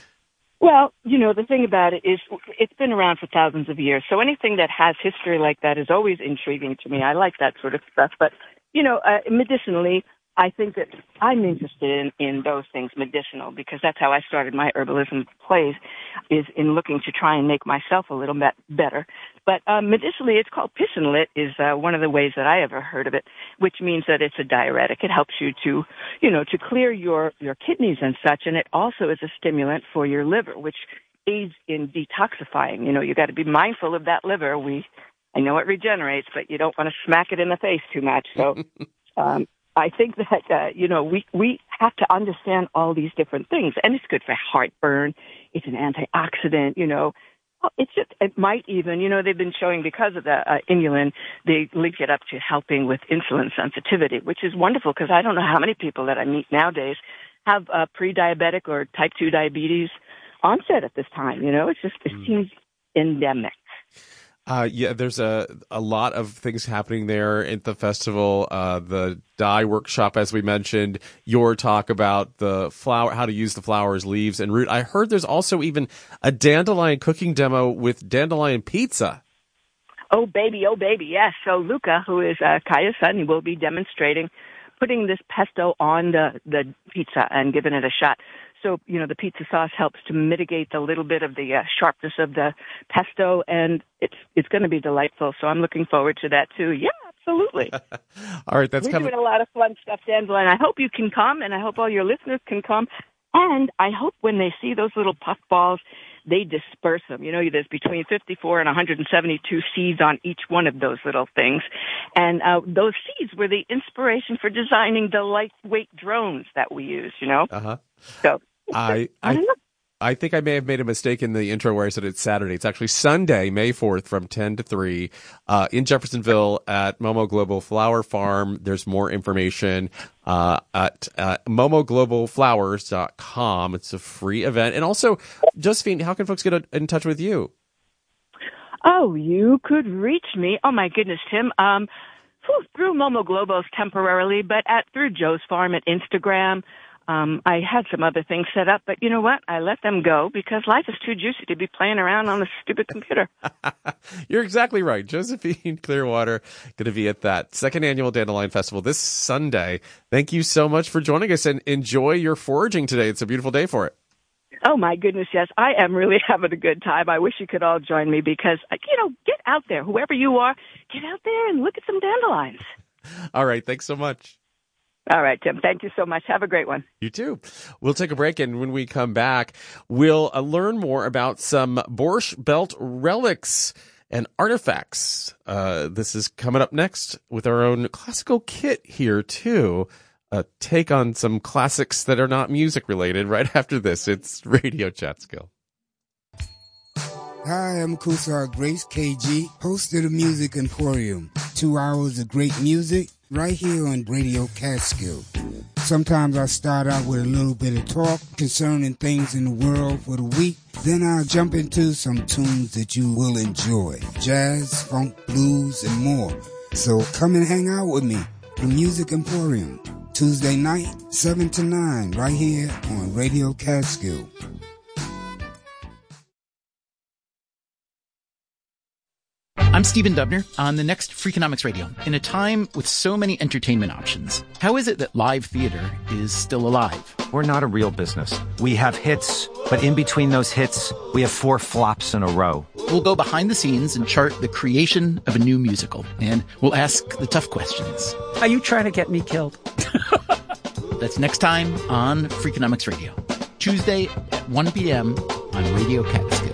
Well, you know, the thing about it is it's been around for thousands of years. So anything that has history like that is always intriguing to me. I like that sort of stuff. But, you know, uh, medicinally, I think that I'm interested in, in those things medicinal because that's how I started my herbalism plays, is in looking to try and make myself a little bit better. But uh, medicinally, it's called Pisanlit, is uh, one of the ways that I ever heard of it, which means that it's a diuretic. It helps you to, you know, to clear your, your kidneys and such, and it also is a stimulant for your liver, which aids in detoxifying. You know, you got to be mindful of that liver. We, I know it regenerates, but you don't want to smack it in the face too much. So, um, I think that, uh, you know, we, we have to understand all these different things. And it's good for heartburn. It's an antioxidant, you know. It's just, it might even, you know, they've been showing because of the uh, inulin, they link it up to helping with insulin sensitivity, which is wonderful because I don't know how many people that I meet nowadays have uh, pre-diabetic or type two diabetes onset at this time. You know, it's just, it seems endemic. Uh, yeah, there's a a lot of things happening there at the festival. Uh, the dye workshop, as we mentioned, your talk about the flower, how to use the flowers, leaves, and root. I heard there's also even a dandelion cooking demo with dandelion pizza. Oh, baby, oh, baby, yes. So Luca, who is uh, Kaya's son, he will be demonstrating putting this pesto on the, the pizza and giving it a shot. So, you know, the pizza sauce helps to mitigate the little bit of the uh, sharpness of the pesto, and it's it's going to be delightful. So I'm looking forward to that, too. Yeah, absolutely. All right, that's We're coming. doing a lot of fun stuff, Dandelion. I hope you can come, and I hope all your listeners can come. And I hope when they see those little puff balls, they disperse them. You know, there's between fifty-four and one hundred seventy-two seeds on each one of those little things. And uh, those seeds were the inspiration for designing the lightweight drones that we use, you know? Uh-huh. So I, I, I think I may have made a mistake in the intro where I said it's Saturday. It's actually Sunday, May fourth from ten to three uh, in Jeffersonville at Momo Global Flower Farm. There's more information uh, at uh, momo global flowers dot com. It's a free event. And also, Josephine, how can folks get in touch with you? Oh, you could reach me. Oh, my goodness, Tim. Um, whew, through Momo Globos temporarily, but at through Joe's Farm at Instagram. Um, I had some other things set up, but you know what? I let them go because life is too juicy to be playing around on a stupid computer. You're exactly right. Josephine Clearwater going to be at that second annual Dandelion Festival this Sunday. Thank you so much for joining us, and enjoy your foraging today. It's a beautiful day for it. Oh, my goodness, yes. I am really having a good time. I wish you could all join me because, you know, get out there. Whoever you are, get out there and look at some dandelions. All right. Thanks so much. All right, Tim. Thank you so much. Have a great one. You too. We'll take a break, and when we come back, we'll uh, learn more about some Borscht Belt relics and artifacts. Uh, this is coming up next with our own classical kit here, too. A take on some classics that are not music related right after this. It's Radio Chatskill. Hi, I'm Kusar Grace K G, host of the Music Emporium. Two hours of great music right here on Radio Catskill. Sometimes I start out with a little bit of talk concerning things in the world for the week. Then I'll jump into some tunes that you will enjoy. Jazz, funk, blues, and more. So come and hang out with me. The Music Emporium. Tuesday night, seven to nine, right here on Radio Catskill. I'm Stephen Dubner on the next Freakonomics Radio. In a time with so many entertainment options, how is it that live theater is still alive? We're not a real business. We have hits, but in between those hits, we have four flops in a row. We'll go behind the scenes and chart the creation of a new musical, and we'll ask the tough questions. Are you trying to get me killed? That's next time on Freakonomics Radio. Tuesday at one p.m. on Radio Catskill.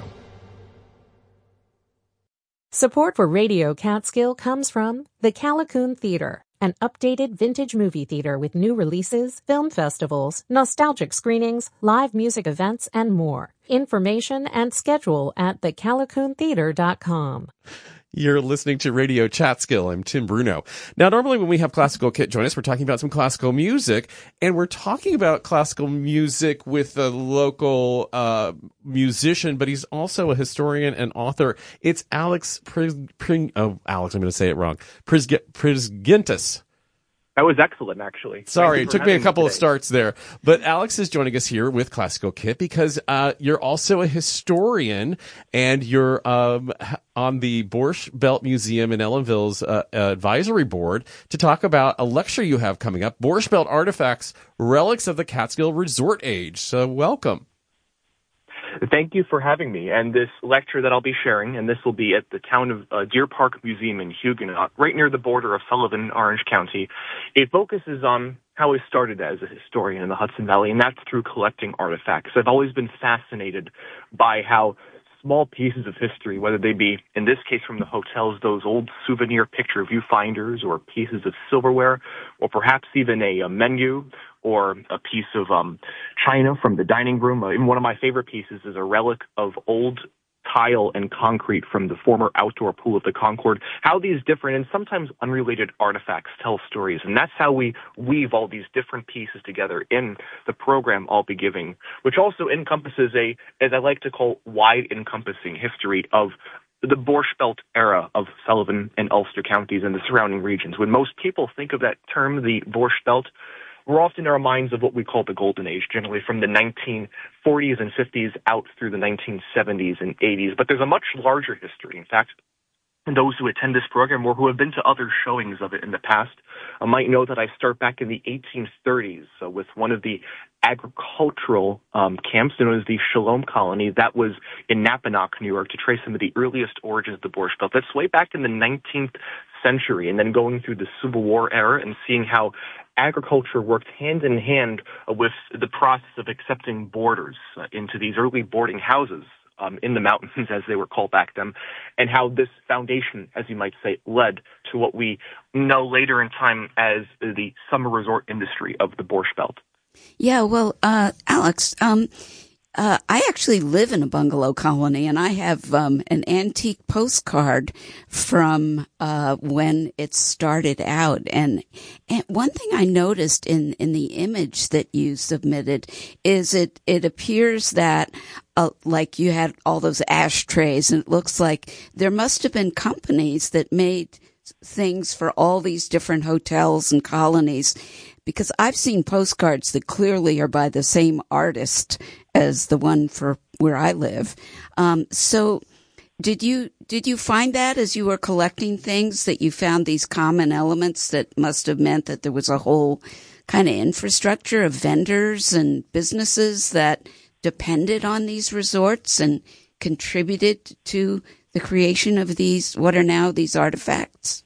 Support for Radio Catskill comes from the Callicoon Theater, an updated vintage movie theater with new releases, film festivals, nostalgic screenings, live music events, and more. Information and schedule at the callicoon theater dot com. You're listening to Radio Chatskill. I'm Tim Bruno. Now, normally when we have Classical Kit join us, we're talking about some classical music, and we're talking about classical music with a local uh, musician, but he's also a historian and author. It's Alex Pris, Pris, oh, Alex, I'm going to say it wrong. Pris, Prisgintis. That was excellent, actually. Sorry, it took me a couple of starts there. But Alex is joining us here with Classical Kit because uh, you're also a historian, and you're um, on the Borscht Belt Museum in Ellenville's uh, advisory board to talk about a lecture you have coming up, Borscht Belt Artifacts, Relics of the Catskill Resort Age. So welcome. Thank you for having me. And this lecture that I'll be sharing, and this will be at the town of uh, Deer Park Museum in Huguenot, right near the border of Sullivan and Orange County. It focuses on how I started as a historian in the Hudson Valley, and that's through collecting artifacts. I've always been fascinated by how small pieces of history, whether they be, in this case from the hotels, those old souvenir picture viewfinders or pieces of silverware, or perhaps even a, a menu or a piece of um, china from the dining room. Uh, one of my favorite pieces is a relic of old tile and concrete from the former outdoor pool of the Concord, how these different and sometimes unrelated artifacts tell stories. And that's how we weave all these different pieces together in the program I'll be giving, which also encompasses a, as I like to call, wide encompassing history of the Borscht Belt era of Sullivan and Ulster counties and the surrounding regions. When most people think of that term, the Borscht Belt, we're often in our minds of what we call the Golden Age, generally from the nineteen forties and fifties out through the nineteen seventies and eighties. But there's a much larger history. In fact, those who attend this program or who have been to other showings of it in the past uh, might know that I start back in the eighteen thirties uh, with one of the agricultural um, camps known as the Shalom Colony that was in Napanoch, New York, to trace some of the earliest origins of the Borscht Belt. That's way back in the nineteenth century, and then going through the Civil War era and seeing how agriculture worked hand in hand uh, with the process of accepting boarders uh, into these early boarding houses um, in the mountains, as they were called back then, and how this foundation, as you might say, led to what we know later in time as the summer resort industry of the Borscht Belt. Yeah, well, uh, Alex, um, uh, I actually live in a bungalow colony, and I have um, an antique postcard from uh, when it started out. And, and one thing I noticed in, in the image that you submitted is it, it appears that uh, like you had all those ashtrays, and it looks like there must have been companies that made things for all these different hotels and colonies, because I've seen postcards that clearly are by the same artist as the one for where I live. Um, so did you did you find that as you were collecting things, that you found these common elements that must have meant that there was a whole kind of infrastructure of vendors and businesses that depended on these resorts and contributed to the creation of these, what are now these artifacts?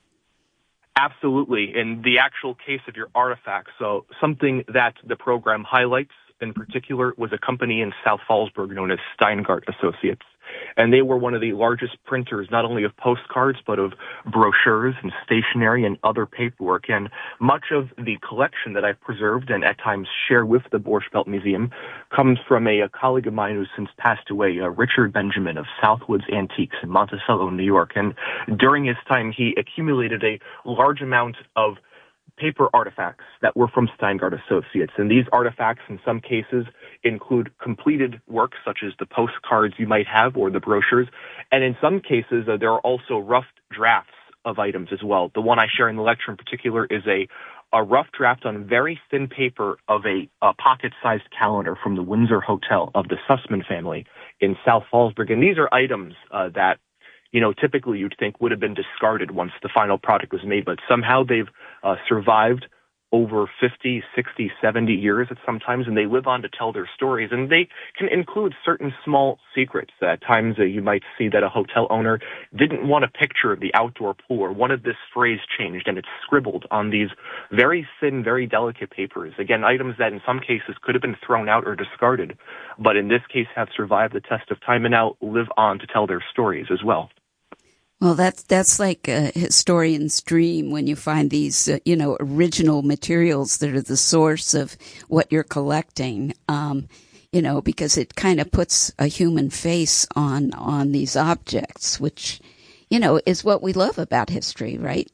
Absolutely. In the actual case of your artifacts, so something that the program highlights in particular was a company in South Fallsburg known as Steingart Associates. And they were one of the largest printers, not only of postcards, but of brochures and stationery and other paperwork. And much of the collection that I've preserved and at times share with the Borscht Belt Museum comes from a, a colleague of mine who's since passed away, uh, Richard Benjamin of Southwoods Antiques in Monticello, New York. And during his time, he accumulated a large amount of paper artifacts that were from Steingart Associates. And these artifacts, in some cases, include completed works such as the postcards you might have or the brochures. And in some cases, uh, there are also rough drafts of items as well. The one I share in the lecture in particular is a, a rough draft on very thin paper of a, a pocket-sized calendar from the Windsor Hotel of the Sussman family in South Fallsburg. And these are items uh, that you know, typically you'd think would have been discarded once the final product was made, but somehow they've uh, survived over fifty, sixty, seventy years at sometimes, and they live on to tell their stories. And they can include certain small secrets. At times uh, you might see that a hotel owner didn't want a picture of the outdoor pool or wanted this phrase changed, and it's scribbled on these very thin, very delicate papers. Again, items that in some cases could have been thrown out or discarded, but in this case have survived the test of time and now live on to tell their stories as well. Well, that's that's like a historian's dream when you find these, uh, you know, original materials that are the source of what you're collecting. Um, you know, because it kind of puts a human face on on these objects, which, you know, is what we love about history, right?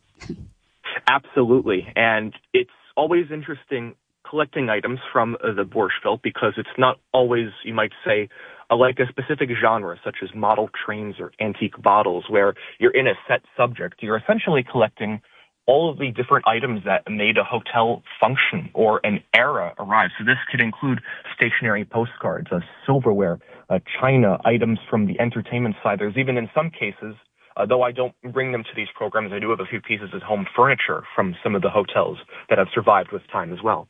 Absolutely, and it's always interesting collecting items from uh, the Borscht Belt because it's not always, you might say, Uh, like a specific genre, such as model trains or antique bottles, where you're in a set subject. You're essentially collecting all of the different items that made a hotel function or an era arrive. So this could include stationery postcards, uh, silverware, uh, china, items from the entertainment side. There's even in some cases, uh, though I don't bring them to these programs, I do have a few pieces of home furniture from some of the hotels that have survived with time as well.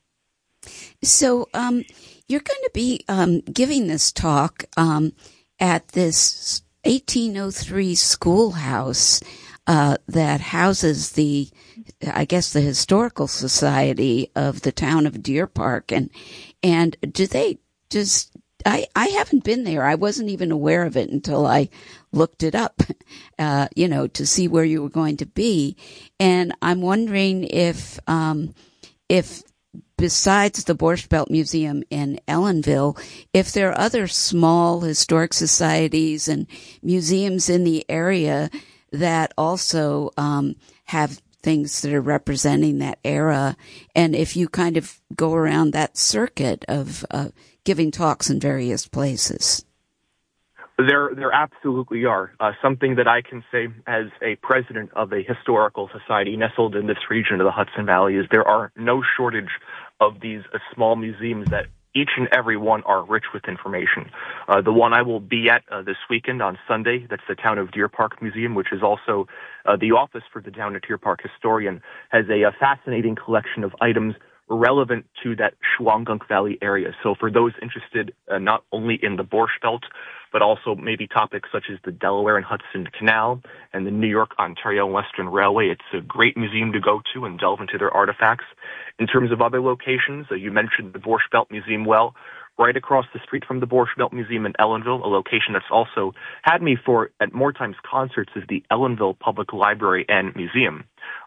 So um, you're going to be um, giving this talk um, at this eighteen oh three schoolhouse uh, that houses the, I guess, the Historical Society of the town of Deer Park. And and do they just, I, I haven't been there. I wasn't even aware of it until I looked it up, uh, you know, to see where you were going to be. And I'm wondering if um, if besides the Borscht Belt Museum in Ellenville, if there are other small historic societies and museums in the area that also um, have things that are representing that era, and if you kind of go around that circuit of uh, giving talks in various places. There, there absolutely are. Uh, something that I can say as a president of a historical society nestled in this region of the Hudson Valley is there are no shortage of these uh, small museums that each and every one are rich with information. Uh, the one I will be at uh, this weekend on Sunday, that's the Town of Deer Park Museum, which is also uh, the office for the Town of Deer Park historian, has a, a fascinating collection of items relevant to that Shawangunk Valley area. So for those interested uh, not only in the Borscht Belt, but also maybe topics such as the Delaware and Hudson Canal and the New York, Ontario, and Western Railway, it's a great museum to go to and delve into their artifacts. In terms of other locations, uh, you mentioned the Borscht Belt Museum well. Right across the street from the Borscht Belt Museum in Ellenville, a location that's also had me for, at more times, concerts, is the Ellenville Public Library and Museum.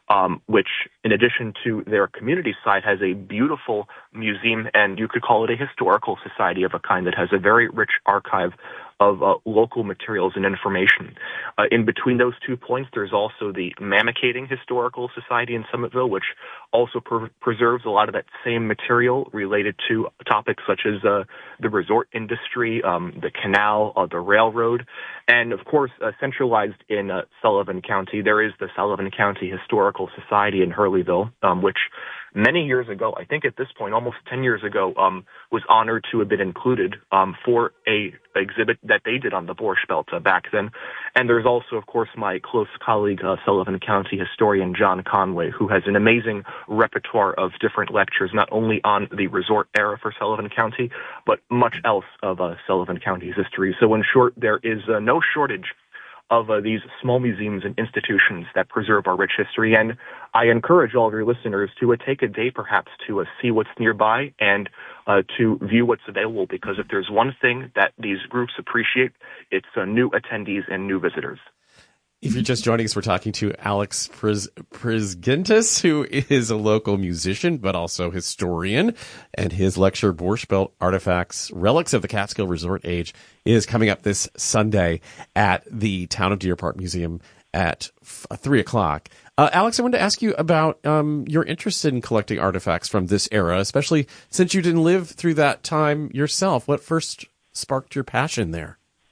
um, which, in addition to their community side, has a beautiful museum, and you could call it a historical society of a kind that has a very rich archive of uh, local materials and information. Uh, in between those two points, there's also the Mamakating Historical Society in Summitville, which also pre- preserves a lot of that same material related to topics such as uh, the resort industry, um, the canal, uh, the railroad, and of course, uh, centralized in uh, Sullivan County, there is the Sullivan County Historical Society in Hurleyville, um, which many years ago, I think at this point, almost ten years ago, um, was honored to have been included um, for a exhibit that they did on the Borscht Belt uh, back then. And there's also, of course, my close colleague, uh, Sullivan County historian John Conway, who has an amazing repertoire of different lectures, not only on the resort era for Sullivan County, but much else of uh, Sullivan County's history. So in short, there is uh, no shortage of uh, these small museums and institutions that preserve our rich history. And I encourage all of your listeners to uh, take a day perhaps to uh, see what's nearby and uh, to view what's available, because if there's one thing that these groups appreciate, it's uh, new attendees and new visitors. If you're just joining us, we're talking to Alex Priz- Prizgintis, who is a local musician, but also historian, and his lecture, Borscht Belt Artifacts, Relics of the Catskill Resort Age, is coming up this Sunday at the Town of Deer Park Museum at f- three o'clock. Uh, Alex, I wanted to ask you about um, your interest in collecting artifacts from this era, especially since you didn't live through that time yourself. What first sparked your passion there?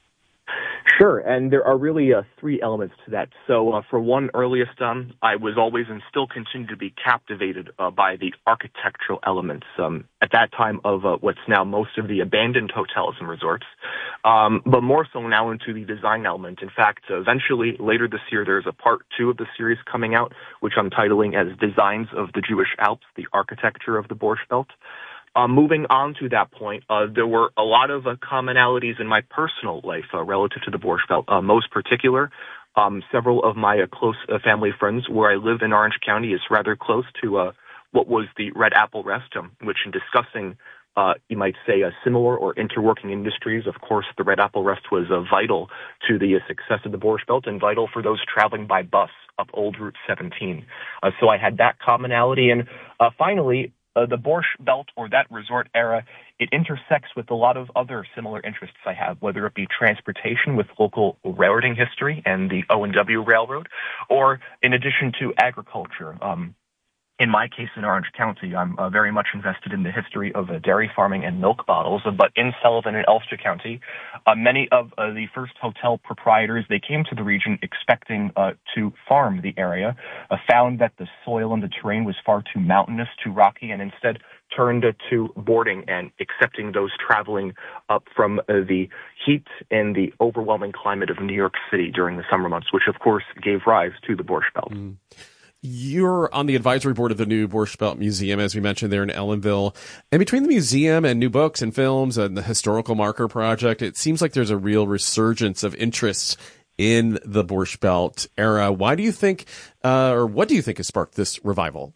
Sure, and there are really uh, three elements to that. So uh, for one, earliest on, I was always and still continue to be captivated uh, by the architectural elements um, at that time of uh, what's now most of the abandoned hotels and resorts, um, but more so now into the design element. In fact, uh, eventually, later this year, there's a part two of the series coming out, which I'm titling as Designs of the Jewish Alps, the Architecture of the Borscht Belt. Uh, moving on to that point, uh, there were a lot of uh, commonalities in my personal life uh, relative to the Borscht Belt. Uh, most particular, um, several of my uh, close uh, family friends where I live in Orange County is rather close to uh, what was the Red Apple Rest, um, which in discussing, uh, you might say, uh, similar or interworking industries, of course, the Red Apple Rest was uh, vital to the uh, success of the Borscht Belt and vital for those traveling by bus up Old Route seventeen. Uh, so I had that commonality. And uh, finally, Uh, the Borscht Belt, or that resort era, it intersects with a lot of other similar interests I have, whether it be transportation with local railroading history and the O and W Railroad, or in addition to agriculture. Um, in my case, in Orange County, I'm uh, very much invested in the history of uh, dairy farming and milk bottles. But in Sullivan and Ulster County, uh, many of uh, the first hotel proprietors, they came to the region expecting uh, to farm the area, uh, found that the soil and the terrain was far too mountainous, too rocky, and instead turned uh, to boarding and accepting those traveling up from uh, the heat and the overwhelming climate of New York City during the summer months, which of course gave rise to the Borscht Belt. Mm. You're on the advisory board of the new Borscht Belt Museum, as we mentioned, there in Ellenville. And between the museum and new books and films and the Historical Marker Project, it seems like there's a real resurgence of interest in the Borscht Belt era. Why do you think, uh, or what do you think has sparked this revival?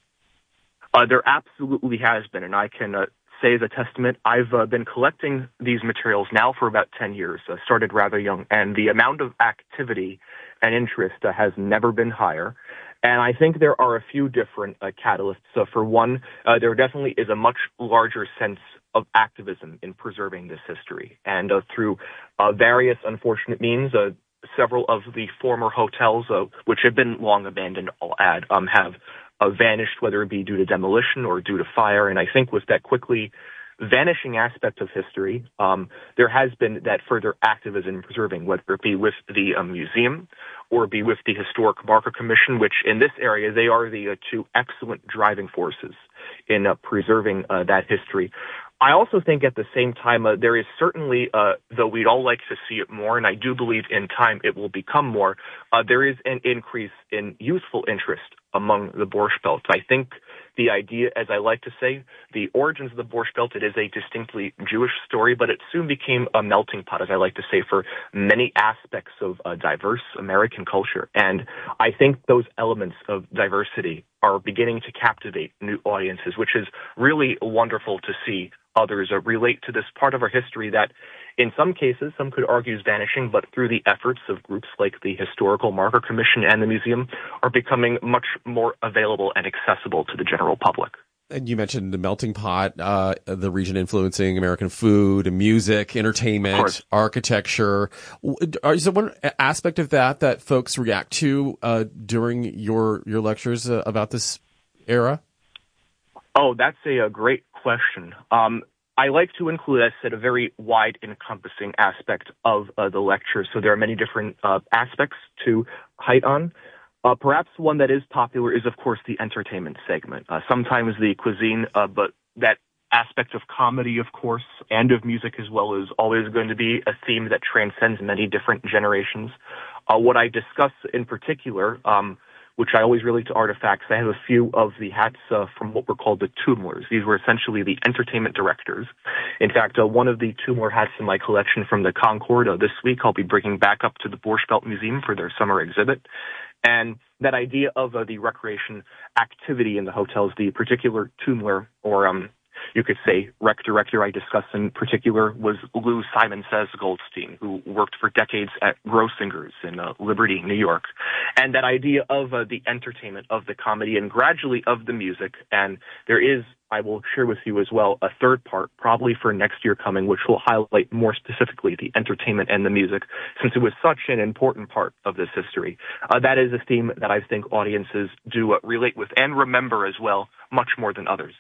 Uh, there absolutely has been, and I can uh, say as a testament, I've uh, been collecting these materials now for about ten years, uh, started rather young, and the amount of activity and interest uh, has never been higher. And I think there are a few different uh, catalysts. So for one, uh, there definitely is a much larger sense of activism in preserving this history. And uh, through uh, various unfortunate means, uh, several of the former hotels, uh, which have been long abandoned, I'll add, um, have uh, vanished, whether it be due to demolition or due to fire. And I think with that quickly vanishing aspect of history, um, there has been that further activism in preserving, whether it be with the uh, museum or be with the Historic Marker Commission, which in this area, they are the uh, two excellent driving forces in uh, preserving uh, that history. I also think at the same time, uh, there is certainly, uh, though we'd all like to see it more, and I do believe in time it will become more, uh, there is an increase in youthful interest among the Borscht Belt. I think the idea, as I like to say, the origins of the Borscht Belt, it is a distinctly Jewish story, but it soon became a melting pot, as I like to say, for many aspects of uh, diverse American culture. And I think those elements of diversity are beginning to captivate new audiences, which is really wonderful to see others uh, relate to this part of our history that in some cases, some could argue is vanishing, but through the efforts of groups like the Historical Marker Commission and the museum are becoming much more available and accessible to the general public. And you mentioned the melting pot, uh, the region influencing American food and music, entertainment, architecture. Is there one aspect of that that folks react to uh, during your your lectures uh, about this era? Oh, that's a, a great question. Um, I like to include, as I said, a very wide encompassing aspect of uh, the lecture. So there are many different uh, aspects to height on. Uh, perhaps one that is popular is, of course, the entertainment segment. Uh, sometimes the cuisine, uh, but that aspect of comedy, of course, and of music as well is always going to be a theme that transcends many different generations. Uh, what I discuss in particular, um, which I always relate to artifacts, I have a few of the hats uh, from what were called the Tumblers. These were essentially the entertainment directors. In fact, uh, one of the Tumblr hats in my collection from the Concord uh, this week I'll be bringing back up to the Borscht Belt Museum for their summer exhibit. And that idea of uh, the recreation activity in the hotels, the particular Tumblr, or um, you could say rec director I discussed in particular was Lou Simon Says Goldstein, who worked for decades at Grossinger's in uh, Liberty, New York. And that idea of uh, the entertainment, of the comedy, and gradually of the music. And there is, I will share with you as well, a third part, probably for next year coming, which will highlight more specifically the entertainment and the music, since it was such an important part of this history. Uh, that is a theme that I think audiences do uh, relate with and remember as well, much more than others.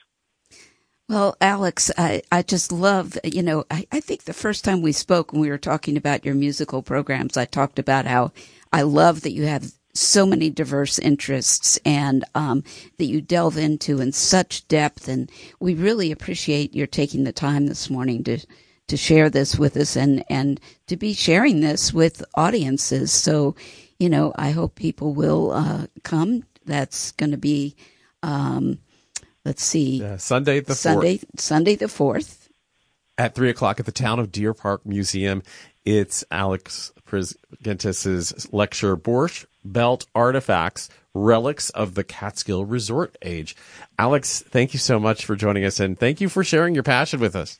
Well, Alex, I, I just love, you know, I, I think the first time we spoke when we were talking about your musical programs, I talked about how I love that you have so many diverse interests and um, that you delve into in such depth. And we really appreciate your taking the time this morning to to share this with us and, and to be sharing this with audiences. So, you know, I hope people will uh, come. That's going to be... Um, Let's see. Uh, Sunday the Sunday, fourth. Sunday the fourth. At three o'clock at the Town of Deer Park Museum. It's Alex Priggentis' lecture, Borscht Belt Artifacts, Relics of the Catskill Resort Age. Alex, thank you so much for joining us, and thank you for sharing your passion with us.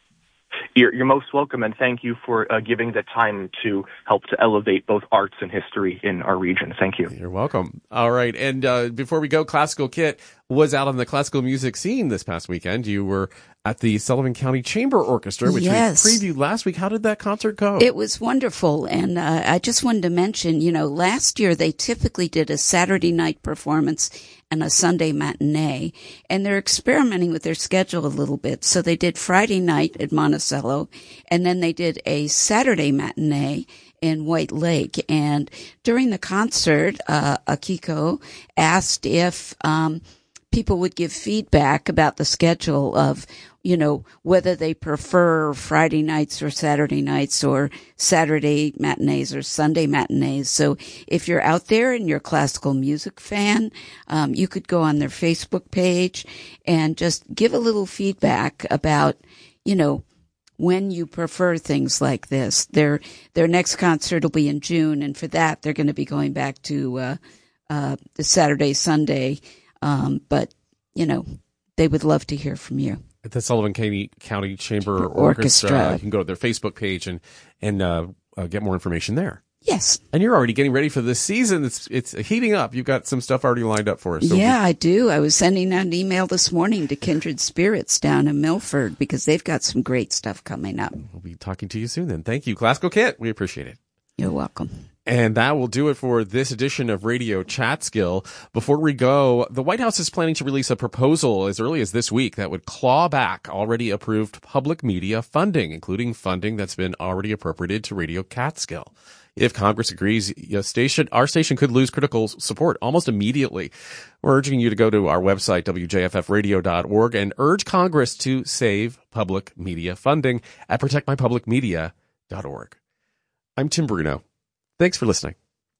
You're, you're most welcome, and thank you for uh, giving the time to help to elevate both arts and history in our region. Thank you. You're welcome. All right, and uh, before we go, Classical Kit was out on the classical music scene this past weekend. You were at the Sullivan County Chamber Orchestra, which yes. we previewed last week. How did that concert go? It was wonderful, and uh, I just wanted to mention, you know, last year they typically did a Saturday night performance and a Sunday matinee, and they're experimenting with their schedule a little bit. So they did Friday night at Monticello, and then they did a Saturday matinee in White Lake. And during the concert, uh, Akiko asked if um, people would give feedback about the schedule of, you know, whether they prefer Friday nights or Saturday nights or Saturday matinees or Sunday matinees. So if you're out there and you're a classical music fan, um, you could go on their Facebook page and just give a little feedback about, you know, when you prefer things like this. Their their next concert will be in June, and for that they're going to be going back to uh, uh, the Saturday, Sunday. Um, but, you know, they would love to hear from you. At the Sullivan County, County Chamber Orchestra. Orchestra. You can go to their Facebook page and and uh, uh, get more information there. Yes. And you're already getting ready for this season. It's it's heating up. You've got some stuff already lined up for us. So yeah, we- I do. I was sending out an email this morning to Kindred Spirits down in Milford because they've got some great stuff coming up. We'll be talking to you soon then. Thank you, Classical Kit. We appreciate it. You're welcome. And that will do it for this edition of Radio Chatskill. Before we go, the White House is planning to release a proposal as early as this week that would claw back already approved public media funding, including funding that's been already appropriated to Radio Catskill. If Congress agrees, your station, our station could lose critical support almost immediately. We're urging you to go to our website, w j f f radio dot org, and urge Congress to save public media funding at protect my public media dot org. I'm Tim Bruno. Thanks for listening.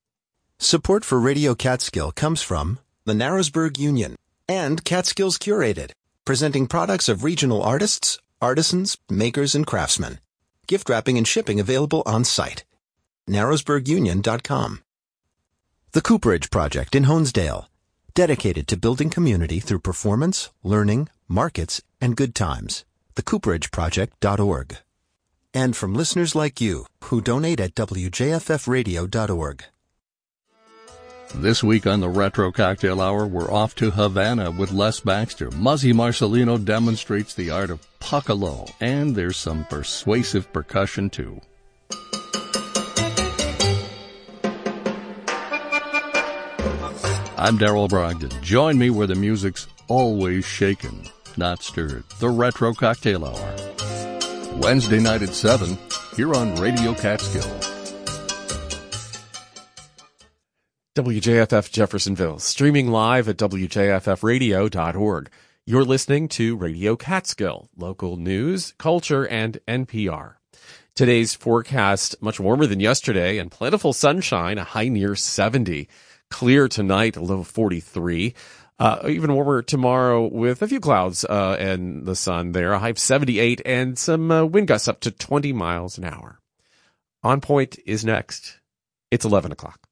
Support for Radio Catskill comes from the Narrowsburg Union and Catskills Curated, presenting products of regional artists, artisans, makers, and craftsmen. Gift wrapping and shipping available on site. narrowsburg union dot com. The Cooperage Project in Honesdale, dedicated to building community through performance, learning, markets, and good times. the cooperage project dot org. And from listeners like you who donate at W J F F radio dot org. This week on the Retro Cocktail Hour, we're off to Havana with Les Baxter. Muzzy Marcelino demonstrates the art of puckalo, and there's some persuasive percussion, too. I'm Darrell Brogdon. Join me where the music's always shaken, not stirred. The Retro Cocktail Hour. Wednesday night at seven, here on Radio Catskill. W J F F Jeffersonville, streaming live at W J F F radio dot org. You're listening to Radio Catskill, local news, culture, and N P R. Today's forecast, much warmer than yesterday, and plentiful sunshine, a high near seventy. Clear tonight, a low forty-three. Uh, even warmer tomorrow with a few clouds uh, and the sun there, a high of seventy-eight, and some uh, wind gusts up to twenty miles an hour. On Point is next. It's eleven o'clock.